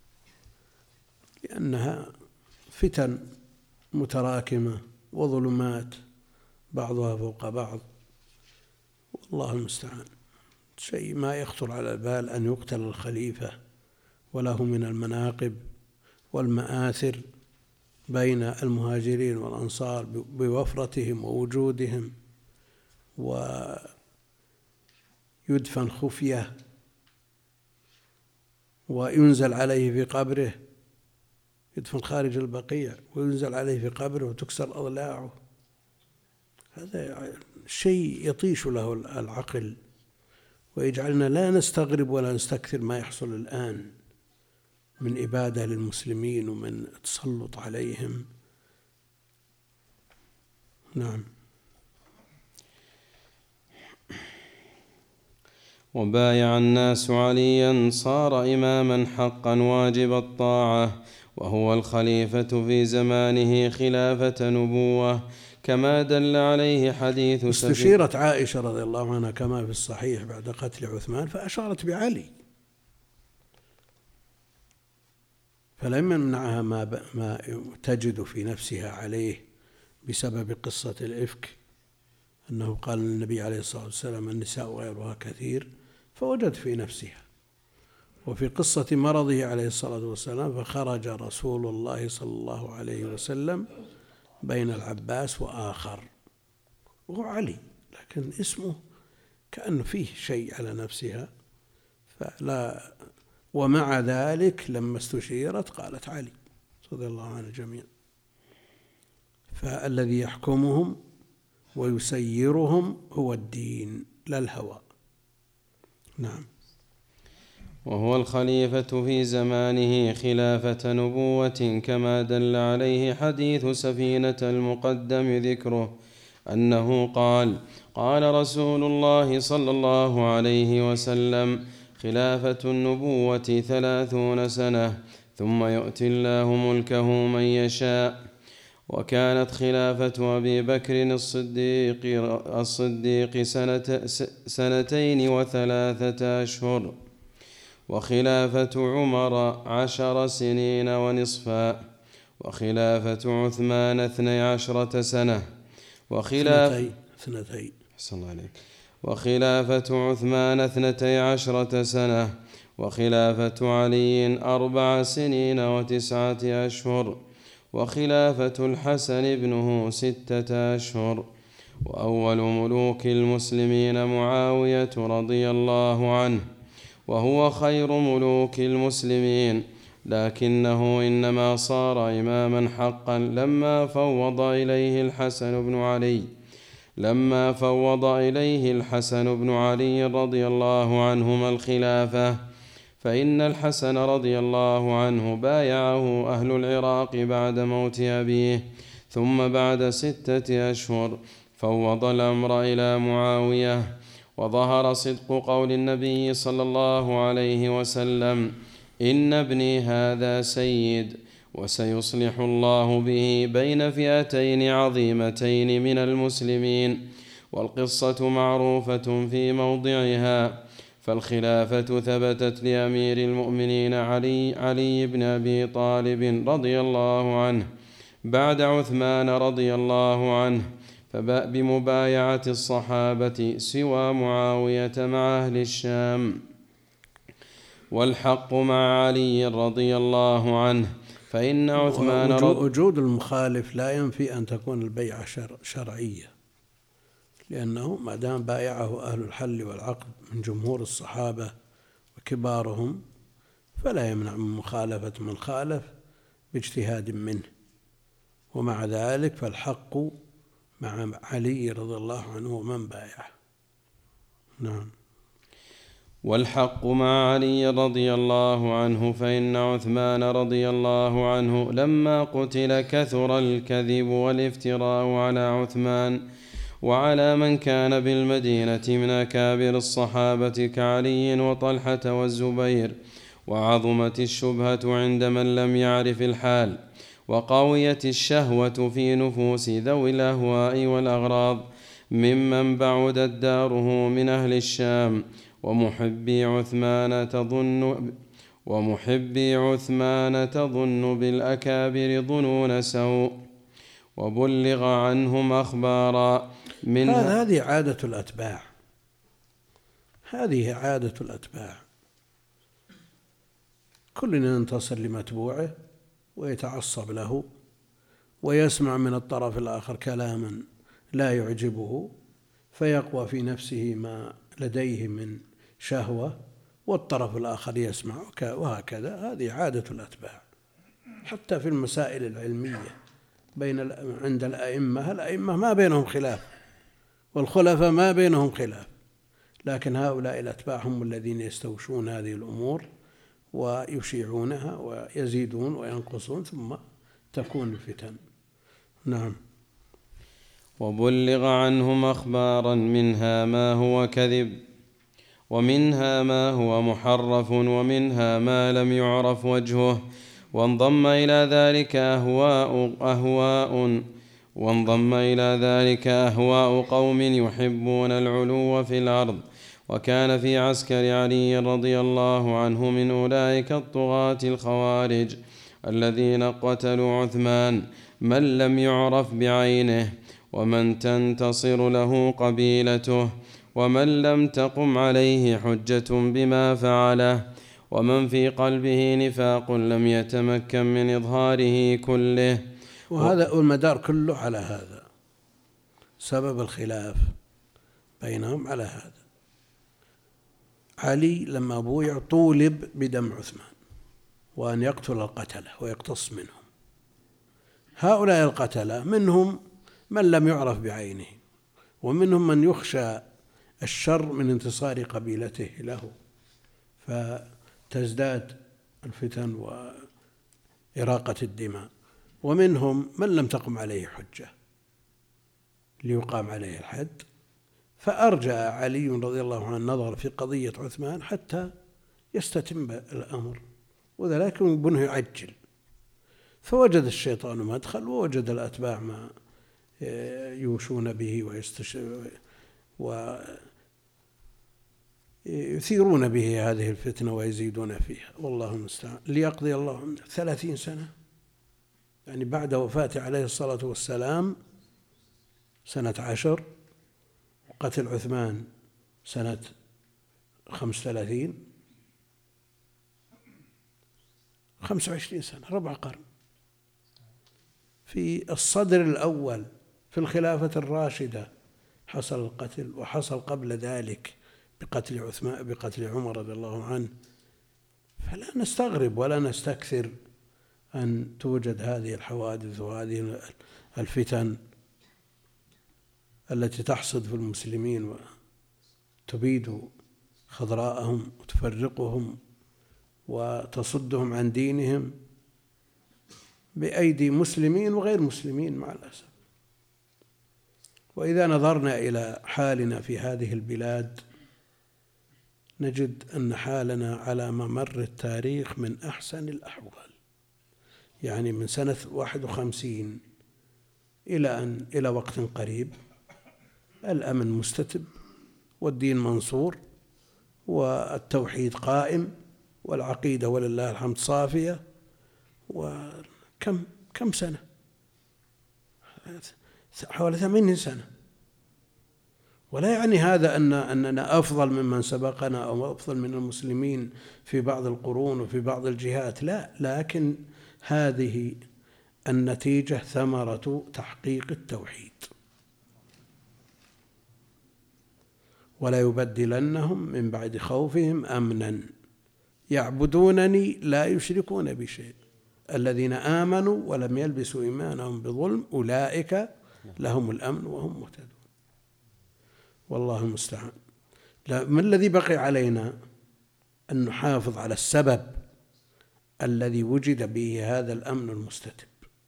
لأنها فتن متراكمة وظلمات بعضها فوق بعض، والله المستعان. شيء ما يخطر على البال أن يقتل الخليفة وله من المناقب والمآثر بين المهاجرين والأنصار بوفرتهم ووجودهم، ويدفن خفية وينزل عليه في قبره، يدفن خارج البقيع وينزل عليه في قبره وتكسر أضلاعه. هذا شيء يطيش له العقل ويجعلنا لا نستغرب ولا نستكثر ما يحصل الآن من إبادة للمسلمين ومن تسلط عليهم. نعم.
وبايع الناس عليا صار إماما حقا واجب الطاعة، وهو الخليفة في زمانه خلافة نبوة، كما دل عليه حديث سفينة.
استشيرت عائشة رضي الله عنها كما في الصحيح بعد قتل عثمان فأشارت بعلي، فلم يمنعها ما, ما تجد في نفسها عليه بسبب قصة الإفك، أنه قال للنبي عليه الصلاة والسلام: النساء غيرها كثير، فوجد في نفسها. وفي قصة مرضه عليه الصلاة والسلام فخرج رسول الله صلى الله عليه وسلم بين العباس وآخر وهو علي، لكن اسمه كأنه فيه شيء على نفسها، فلا. ومع ذلك لما استشيرت قالت علي رضي الله عن الجميع. فالذي يحكمهم ويسيرهم هو الدين لا الهوى. نعم.
وهو الخليفة في زمانه خلافة نبوة، كما دل عليه حديث سفينة المقدم ذكره، أنه قال: قال رسول الله صلى الله عليه وسلم: خلافة النبوة ثلاثون سنة، ثم يؤتي الله ملكه من يشاء. وكانت خلافة أبي بكر الصديق, الصديق سنة سنتين وثلاثة أشهر، وخلافة عمر عشر سنين ونصفا، وخلافة عثمان اثني عشرة سنة، وخلافة
اثنتين
عليك وخلافة عثمان اثنتي عشرة سنة، وخلافة علي أربع سنين وتسعة أشهر، وخلافة الحسن ابنه ستة أشهر. وأول ملوك المسلمين معاوية رضي الله عنه، وهو خير ملوك المسلمين، لكنه إنما صار إماما حقا لما فوض إليه الحسن بن علي لما فوض إليه الحسن بن علي رضي الله عنهما الخلافة. فإن الحسن رضي الله عنه بايعه أهل العراق بعد موت أبيه، ثم بعد ستة أشهر فوض الأمر إلى معاوية. وظهر صدق قول النبي صلى الله عليه وسلم: إن ابني هذا سيد، وسيصلح الله به بين فئتين عظيمتين من المسلمين. والقصة معروفة في موضعها، فالخلافة ثبتت لأمير المؤمنين علي, علي بن أبي طالب رضي الله عنه بعد عثمان رضي الله عنه، فباء بمبايعة الصحابة سوى معاوية مع أهل الشام، والحق مع علي رضي الله عنه، فإن عثمان رضي
وجود المخالف لا ينفي أن تكون البيعة شرعية، لأنه ما دام بايعه أهل الحل والعقد من جمهور الصحابة وكبارهم فلا يمنع من مخالفة من خالف باجتهاد منه، ومع ذلك فالحق مع علي رضي الله عنه ومن بايعه. نعم.
والحق مع علي رضي الله عنه، فإن عثمان رضي الله عنه لما قتل كثر الكذب والافتراء على عثمان وعلى من كان بالمدينة من أكابر الصحابة كعلي وطلحة والزبير، وعظمت الشبهة عند من لم يعرف الحال، وقويت الشهوة في نفوس ذوي الأهواء والأغراض ممن بعدت داره من أهل الشام، ومحبي عثمان تظن ومحبي عثمان تظن بالأكابر ظنون سوء، وبلغ عنهم أخبارا منها.
هذه عادة الأتباع، هذه عادة الأتباع، كل ينتصر لمتبوعه ويتعصب له ويسمع من الطرف الآخر كلاما لا يعجبه فيقوى في نفسه ما لديه من شهوة والطرف الآخر يسمع، وهكذا. هذه عادة الأتباع حتى في المسائل العلمية بين عند الأئمة، الأئمة ما بينهم خلاف والخلفاء ما بينهم خلاف، لكن هؤلاء الأتباع هم الذين يستوشون هذه الأمور ويشيعونها ويزيدون وينقصون ثم تكون الفتن. نعم.
وبلغ عنهم أخبارا منها ما هو كذب، ومنها ما هو محرف، ومنها ما لم يعرف وجهه، وانضم إلى ذلك أهواء أهواء وانضم إلى ذلك أهواء قوم يحبون العلو في الأرض. وكان في عسكر علي رضي الله عنه من أولئك الطغاة الخوارج الذين قتلوا عثمان من لم يعرف بعينه، ومن تنتصر له قبيلته، ومن لم تقم عليه حجة بما فعله، ومن في قلبه نفاق لم يتمكن من إظهاره كله.
وهذا المدار كله على هذا، سبب الخلاف بينهم على هذا. علي لما بويع طولب بدم عثمان وأن يقتل القتلة ويقتص منهم. هؤلاء القتلة منهم من لم يعرف بعينه، ومنهم من يخشى الشر من انتصار قبيلته له فتزداد الفتن وإراقة الدماء، ومنهم من لم تقم عليه حجة ليقام عليه الحد، فأرجع علي رضي الله عنه النظر في قضية عثمان حتى يستتم الأمر، وذلك بنه يعجل، فوجد الشيطان مدخل ووجد الأتباع ما يوشون به ويثيرون به هذه الفتنة ويزيدون فيها، والله المستعان. ليقضي الله عنه ثلاثين سنة، يعني بعد وفاته عليه الصلاة والسلام سنة عشر، قتل عثمان سنة خمس ثلاثين، خمس وعشرين سنة، ربع قرن. في الصدر الأول في الخلافة الراشدة حصل القتل، وحصل قبل ذلك بقتل عثمان بقتل عمر رضي الله عنه. فلا نستغرب ولا نستكثر أن توجد هذه الحوادث وهذه الفتن التي تحصد في المسلمين وتبيد خضراءهم وتفرقهم وتصدهم عن دينهم بأيدي مسلمين وغير مسلمين مع الأسف. وإذا نظرنا إلى حالنا في هذه البلاد نجد أن حالنا على ممر التاريخ من أحسن الأحوال، يعني من سنة واحد وخمسين إلى أن إلى وقت قريب الأمن مستتب والدين منصور والتوحيد قائم والعقيدة ولله الحمد صافية. وكم كم سنة؟ حوالي ثمانين سنة. ولا يعني هذا أن أننا أفضل ممن سبقنا أو أفضل من المسلمين في بعض القرون وفي بعض الجهات، لا، لكن هذه النتيجة ثمرة تحقيق التوحيد. ولا يبدلنهم من بعد خوفهم أمنا يعبدونني لا يشركون بشيء الذين آمنوا ولم يلبسوا إيمانهم بظلم أولئك لهم الأمن وهم مهتدون. والله المستعان. ما الذي بقي علينا؟ أن نحافظ على السبب الذي وجد به هذا الأمن المستتب،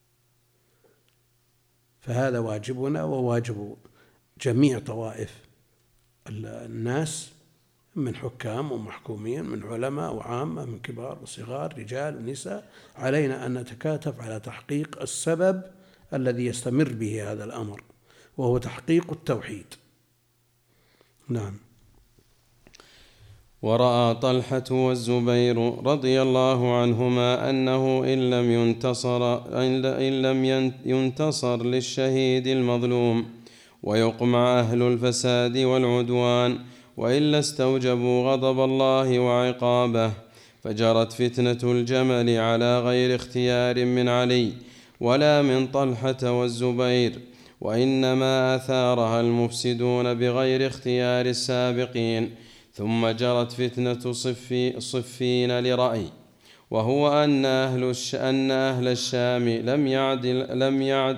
فهذا واجبنا وواجب جميع طوائف الناس من حكام ومحكومين، من علماء وعامة، من كبار وصغار، رجال ونساء. علينا أن نتكاتف على تحقيق السبب الذي يستمر به هذا الأمر، وهو تحقيق التوحيد. نعم.
ورأى طلحة والزبير رضي الله عنهما أنه إن لم ينتصر, إن لم ينتصر للشهيد المظلوم ويقمع أهل الفساد والعدوان وإلا استوجبوا غضب الله وعقابه، فجرت فتنة الجمل على غير اختيار من علي ولا من طلحة والزبير، وإنما أثارها المفسدون بغير اختيار السابقين. ثم جرت فتنة صفي صفين لرأي، وهو أن أهل, الش... أن أهل الشام لم يعدل لم يعد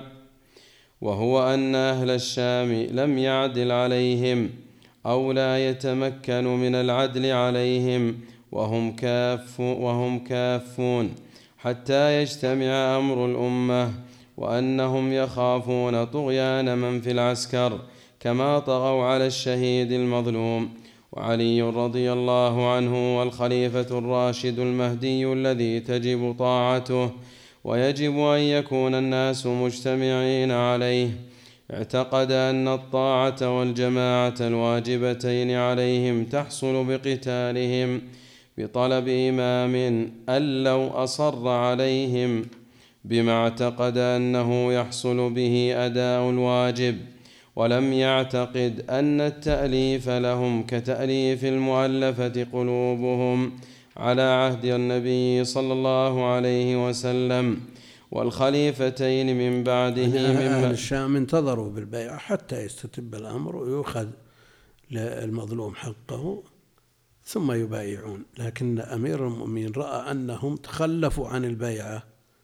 وهو أن أهل الشام لم يعدل عليهم أو لا يتمكن من العدل عليهم وهم كاف وهم كافون حتى يجتمع أمر الأمة، وأنهم يخافون طغيان من في العسكر كما طغوا على الشهيد المظلوم. وعلي رضي الله عنه والخليفة الراشد المهدي الذي تجب طاعته ويجب أن يكون الناس مجتمعين عليه، اعتقد أن الطاعة والجماعة الواجبتين عليهم تحصل بقتالهم بطلب إمام أن لو أصر عليهم بما اعتقد أنه يحصل به أداء الواجب، ولم يعتقد أن التأليف لهم كتأليف المؤلفة قلوبهم على عهد النبي صلى الله عليه وسلم والخليفتين من بعده.
أهل الشام انتظروا بالبيعة حتى يستتب الأمر ويؤخذ للمظلوم حقه ثم يبايعون، لكن أمير المؤمنين رأى أنهم تخلفوا عن البيعة،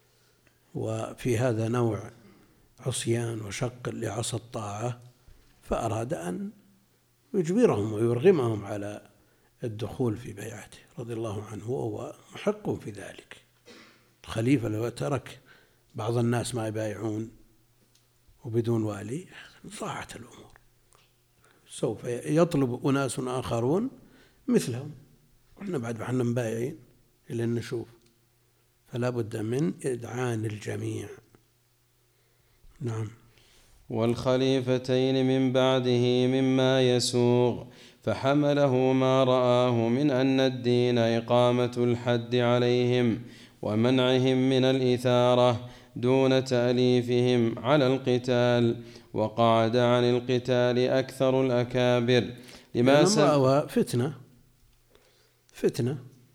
وفي هذا نوع عصيان وشق لعصا الطاعة، فأراد أن يجبرهم ويرغمهم على الدخول في بيعته رضي الله عنه، وهو محق في ذلك. الخليفة لو ترك بعض الناس ما يبايعون وبدون والي ضاعت الأمور، سوف يطلب أناس آخرون مثلهم، وإحنا بعد احنا مبايعين إلى أن نشوف، فلا بد من إذعان الجميع. نعم.
والخليفتين من بعده مما يسوغ، فحمله ما رآه من أن الدين إقامة الحد عليهم ومنعهم من الإثارة دون تأليفهم على القتال، وقعد عن القتال أكثر الأكابر لما
سمعوا فتنة فتنة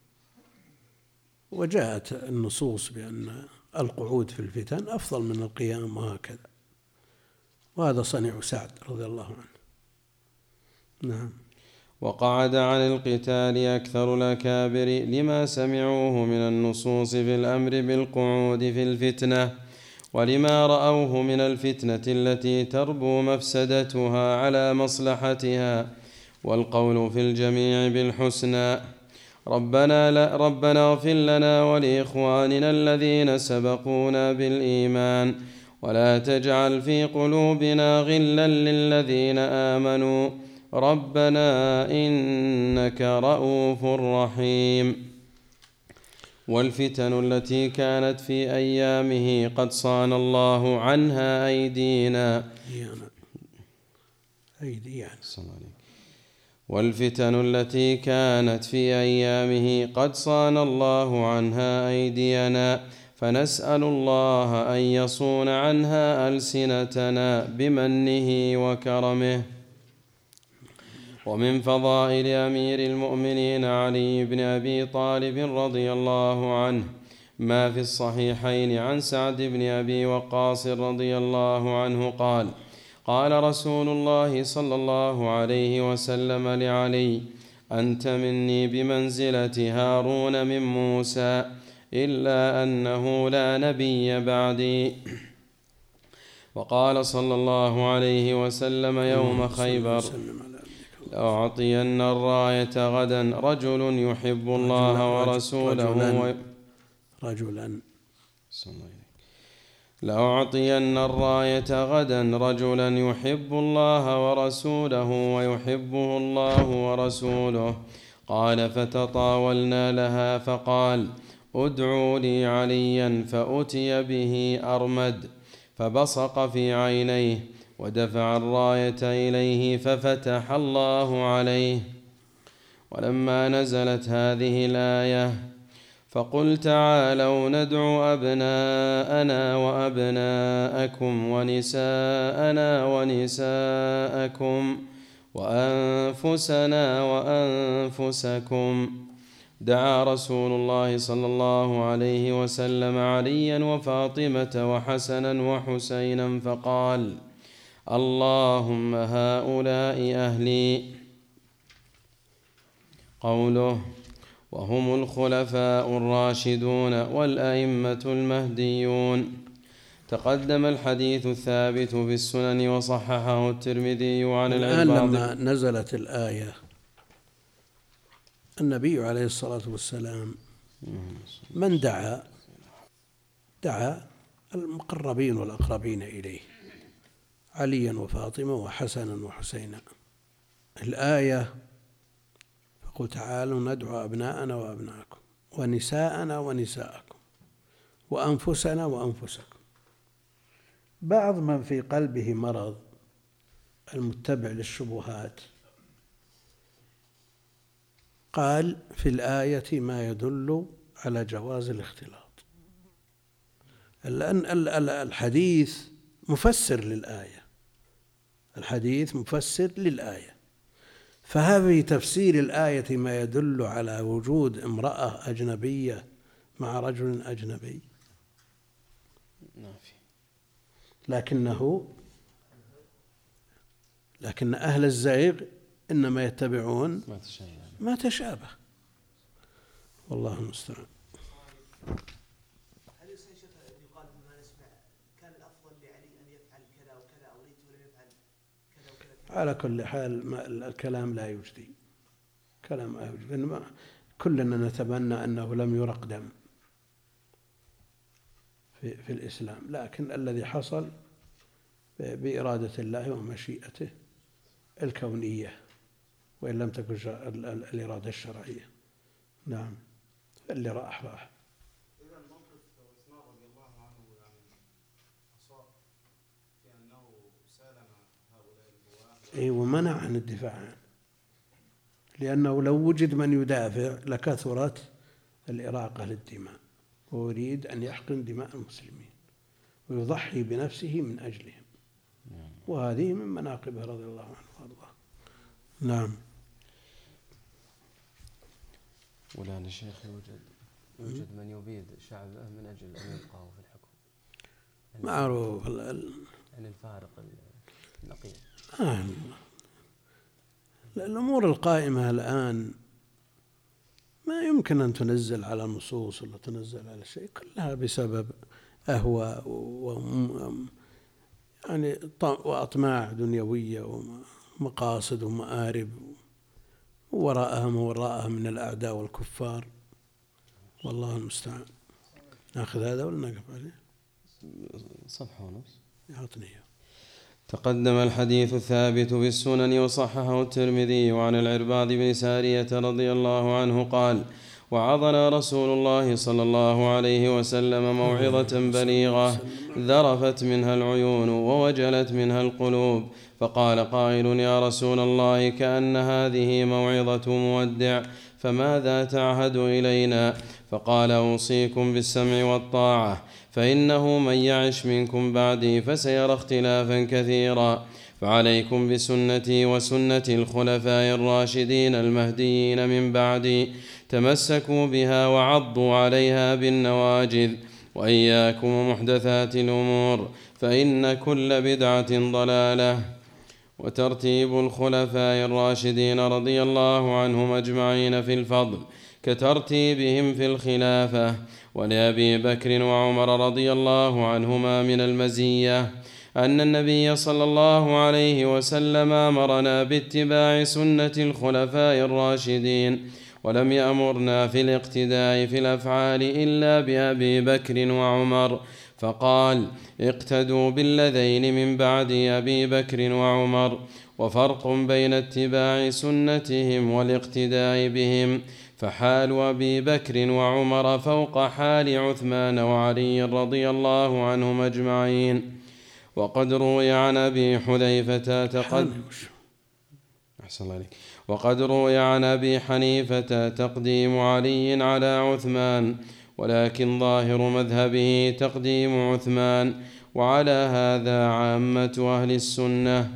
وجاءت النصوص بأن القعود في الفتن أفضل من القيام وهكذا، وهذا صنيع سعد رضي الله عنه. نعم.
وقعد عن القتال أكثر الأكابر لما سمعوه من النصوص في الأمر بالقعود في الفتنة، ولما رأوه من الفتنة التي تربو مفسدتها على مصلحتها، والقول في الجميع بالحسنى. ربنا لا ربنا اغفر لنا ولإخواننا الذين سبقونا بالإيمان ولا تجعل في قلوبنا غلا للذين آمنوا ربنا إنك رؤوف رحيم. والفتن التي كانت في أيامه قد صان الله عنها أيدينا
أيدينا
والفتن التي كانت في أيامه قد صان الله عنها أيدينا، فنسأل الله أن يصون عنها ألسنتنا بمنه وكرمه. ومن فضائل أمير المؤمنين علي بن أبي طالب رضي الله عنه ما في الصحيحين عن سعد بن أبي وقاص رضي الله عنه قال: قال رسول الله صلى الله عليه وسلم لعلي: أنت مني بمنزلة هارون من موسى، إلا أنه لا نبي بعدي. وقال صلى الله عليه وسلم يوم خيبر: لأعطين الراية غدا رجل يحب الله ورسوله
رجلا
لأعطين الراية غدا رجلا يحب الله ورسوله ويحبه الله ورسوله. قال: فتطاولنا لها، فقال: ادعوا لي عليا، فأتي به أرمد فبصق في عينيه، ودفع الراية إليه ففتح الله عليه. ولما نزلت هذه الآية: فقل تعالوا ندعو أبناءنا وأبناءكم ونساءنا ونساءكم وأنفسنا وأنفسكم، دعا رسول الله صلى الله عليه وسلم عليا وفاطمة وحسنا وحسينا فقال: اللهم هؤلاء أهلي. قوله: وهم الخلفاء الراشدون والأئمة المهديون. تقدم الحديث الثابت في السنن وصححه الترمذي عن العرباض.
لما نزلت الآية النبي عليه الصلاة والسلام من دعا دعا المقربين والأقربين إليه، عليا وفاطمة وحسنا وحسينا. الآية: فقل تعالوا ندعو أبناءنا وأبناءكم ونساءنا ونساءكم وأنفسنا وأنفسكم. بعض من في قلبه مرض المتبع للشبهات قال في الآية ما يدل على جواز الاختلاط، لأن الحديث مفسر للآية، الحديث مفسر للآية، فهذا تفسير الآية ما يدل على وجود امرأة أجنبية مع رجل أجنبي، لكنه لكن أهل الزيغ إنما يتبعون ما تشابه، والله المستعان.
هل يقال بما نسمع كان الأفضل لعلي أن يفعل كذا وكذا أو ليت ولم يفعل كذا وكذا؟
على كل حال الكلام لا يجدي، كلام لا يجدي، كلنا نتمنى أنه لم يرق دم في, في الإسلام، لكن الذي حصل بإرادة الله ومشيئته الكونية، وإن لم تكن الإرادة الشرعية. نعم، اللي راح راح.
إذا موقف عثمان رضي الله عنه يعني أصاب في أنه سالم هؤلاء الجواه.
إيه، ومنع عن الدفاع عنه، لأنه لو وجد من يدافع لكثرت الإراقة للدماء، ويريد أن يحقن دماء المسلمين ويضحي بنفسه من أجلهم، وهذه من مناقبه رضي الله عنه وارضاه. نعم.
ولا الشيخ يوجد يوجد من يبيد شعبه من أجل أن يبقوا في الحكم،
معروف
يعني الفارق النقيض.
آه. الأمور القائمة الآن ما يمكن أن تنزل على النصوص ولا تنزل على شيء، كلها بسبب أهواء و يعني وأطماع دنيوية ومقاصد ومآرب وراءها ما وراءها من الأعداء والكفار، والله المستعان. ناخذ هذا ولا نقف عليه؟
صفحة ونص
يعطني.
تقدم الحديث الثابت في السنن وصححه الترمذي عن العرباض بن سارية رضي الله عنه قال: وعظنا رسول الله صلى الله عليه وسلم موعظة بليغة ذرفت منها العيون ووجلت منها القلوب، فقال قائل: يا رسول الله، كأن هذه موعظة مودع، فماذا تعهد إلينا؟ فقال: أوصيكم بالسمع والطاعة، فإنه من يعش منكم بعدي فسيرى اختلافا كثيرا، فعليكم بسنتي وسنة الخلفاء الراشدين المهديين من بعدي، تمسكوا بها وعضوا عليها بالنواجذ، وإياكم ومحدثات الأمور، فإن كل بدعة ضلالة. وترتيب الخلفاء الراشدين رضي الله عنهم أجمعين في الفضل كترتيبهم في الخلافة. ولأبي بكر وعمر رضي الله عنهما من المزية أن النبي صلى الله عليه وسلم أمرنا باتباع سنة الخلفاء الراشدين، ولم يأمرنا في الاقتداء في الأفعال إلا بأبي بكر وعمر، فقال: اقتدوا بالذين من بعد أبي بكر وعمر. وفرق بين اتباع سنتهم والاقتداء بهم، فحال أبي بكر وعمر فوق حال عثمان وعلي رضي الله عنهم أجمعين. وقد روي عن أبي حذيفة تقدم أحسن الله عليك وقد روي عن أبي حنيفة تقديم علي على عثمان، ولكن ظاهر مذهبه تقديم عثمان، وعلى هذا عامة أهل السنة.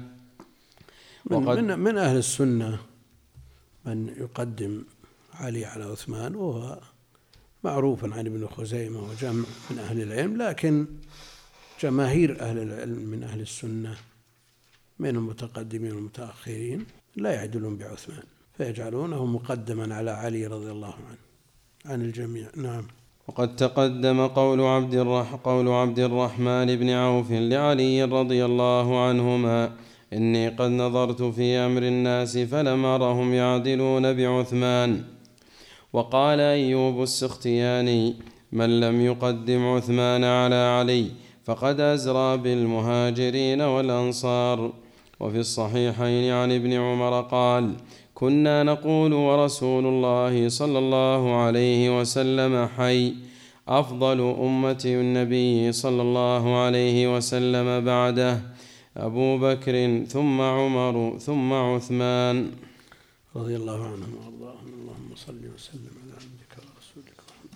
وقد من, من أهل السنة من يقدم علي على عثمان، وهو معروف عن ابن خزيمة وجمع من أهل العلم، لكن جماهير أهل العلم من أهل السنة من المتقدمين والمتأخرين لا يعدلون بعثمان، فيجعلونه مقدما على علي رضي الله عنه عن الجميع. نعم.
وقد تقدم قول عبد الرح قول عبد الرحمن بن عوف لعلي رضي الله عنهما: إني قد نظرت في أمر الناس فلم أرهم يعدلون بعثمان. وقال أيوب السختياني: من لم يقدم عثمان على علي فقد أزرى بالمهاجرين والأنصار. وفي الصحيحين عن ابن عمر قال: كنا نقول ورسول الله صلى الله عليه وسلم حي، أفضل أمة النبي صلى الله عليه وسلم بعده أبو بكر ثم عمر ثم عثمان
رضي الله عنهم وارضاهم. اللهم صل وسلم على عبدك ورسولك محمد.